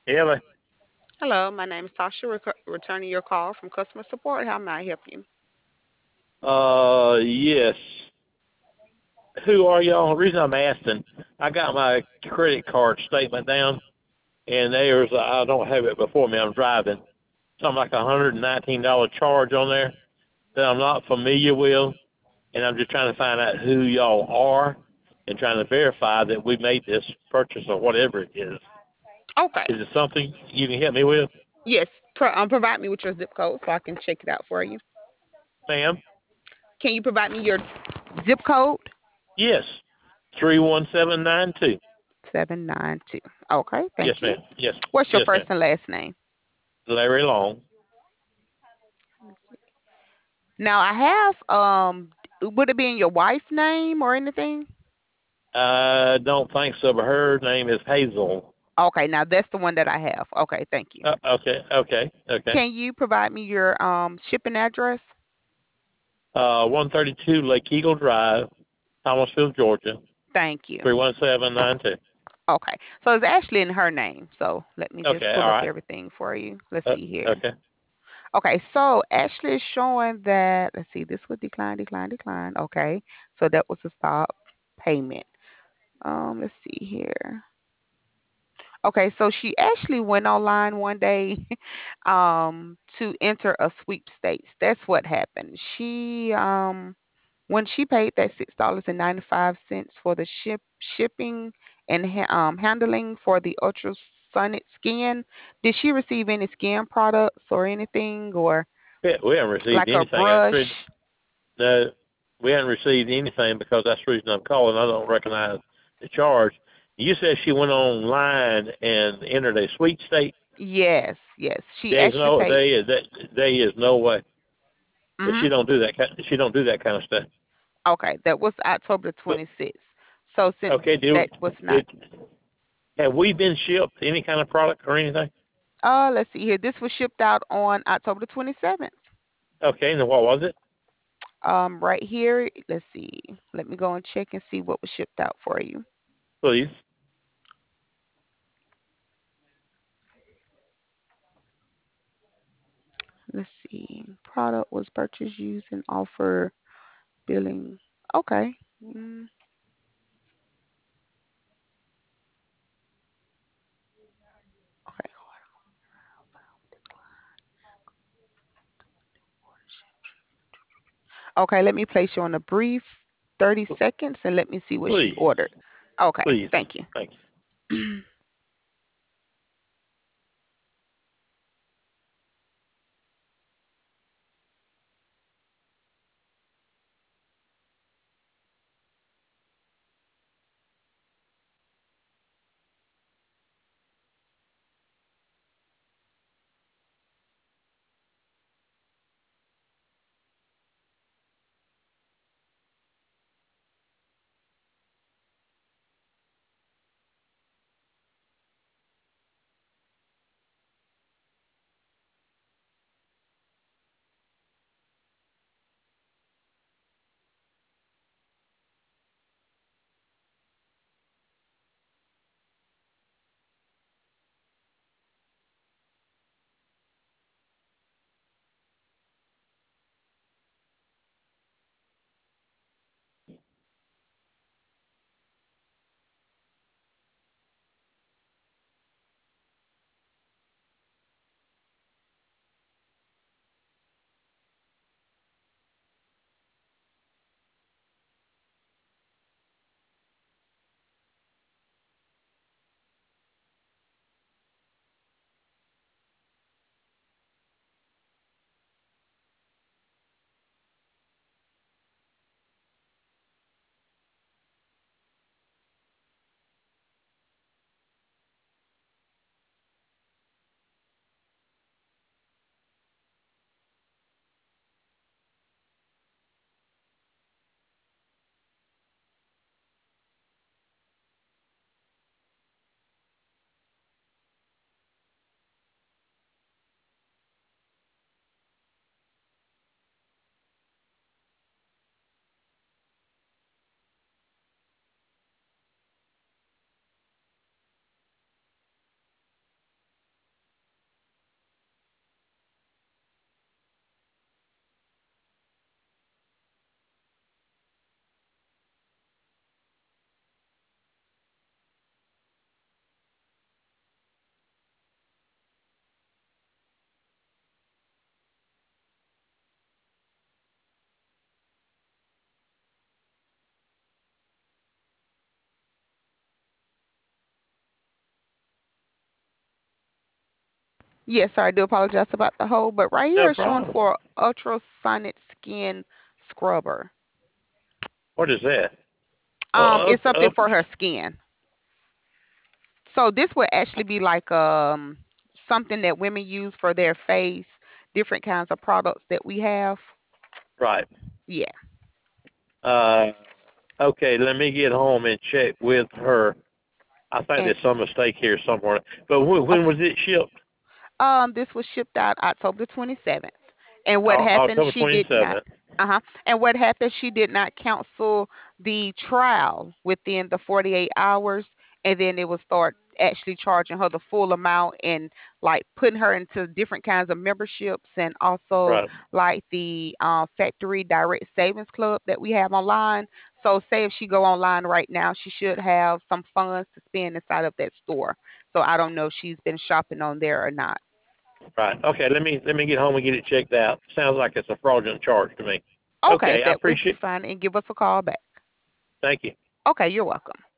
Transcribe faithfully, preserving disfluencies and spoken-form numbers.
Ella, Hello, my name is Tasha, rec- returning your call from customer support. How may I help you? uh, yes. Who are y'all? The reason I'm asking, I got my credit card statement down, and there's I don't have it before me. I'm driving. Something like a hundred and nineteen dollar charge on there that I'm not familiar with, and I'm just trying to find out who y'all are and trying to verify that we made this purchase or whatever it is. Okay. Is it something you can help me with, Yes. Pro- um, provide me with your zip code so I can check it out for you. ma'am? Can you provide me your zip code? Yes, three one seven nine two. seven nine two. Okay, Yes, thank you. ma'am. Yes, What's your yes, ma'am. first and last name? Larry Long. Now I have um would it be in your wife's name or anything? I don't think so, but her name is Hazel. Okay, now that's the one that I have. Okay, thank you. Uh, okay, okay, okay. Can you provide me your um shipping address? Uh, one thirty-two Lake Eagle Drive, Thomasville, Georgia, Thank you. three one seven nine two. Okay. So it's actually in her name. So let me just Okay, pull all up right. everything for you. Let's Uh, see here. okay. Okay, so Ashley is showing that, let's see, this would decline, decline, decline. Okay, so that was a stop payment. Um, let's see here. Okay, so she actually went online one day um to enter a sweepstakes. That's what happened. She um when she paid that six dollars and ninety five cents for the ship shipping and ha- um handling for the ultrasonic skin, did she receive any skin products or anything or We, we haven't received like a anything. That's the reason, brush? no, we haven't received anything because that's the reason I'm calling. I don't recognize the charge. You said she went online and entered a sweet state. Yes, yes. She There's actually no, paid. there is, that, there is no way that Hmm. she don't do that. ki- She don't do that kind of stuff. Okay, that was October But twenty-sixth. So since okay, did that was not, did have we been shipped any kind of product or anything? uh, let's see here. This was shipped out on October twenty-seventh. Okay, then what was it? Um, right here, let's see. Let me go and check and see what was shipped out for you. Please. Let's see. Product was purchased using offer billing. Okay. Mm, okay. Okay, let me place you on a brief thirty seconds and let me see what she Please. ordered. Okay, Please. thank you. Thank you. Yes, sir. I do apologize about the hold, but right No here is showing problem. for ultrasonic skin scrubber. What is that? Um, Oh, it's up, something up. for her skin. So this would actually be like um something that women use for their face, different kinds of products that we have. Right. Yeah. Uh, okay, let me get home and check with her. I think And there's some mistake here somewhere. But when, when okay. was it shipped? Um, this was shipped out October the twenty-seventh. And what O- happened, October she did not, twenty-seventh. uh-huh. And what happened, she did not cancel the trial within the forty-eight hours. And then it would start actually charging her the full amount and like putting her into different kinds of memberships and also Right. like the uh, factory direct savings club that we have online. So say if she go online right now, she should have some funds to spend inside of that store. So I don't know if she's been shopping on there or not. Right. Okay, let me let me get home and get it checked out. Sounds like it's a fraudulent charge to me. Okay, Okay, I that would be appreciate. fine. And give us a call back. Thank you. Okay, you're welcome.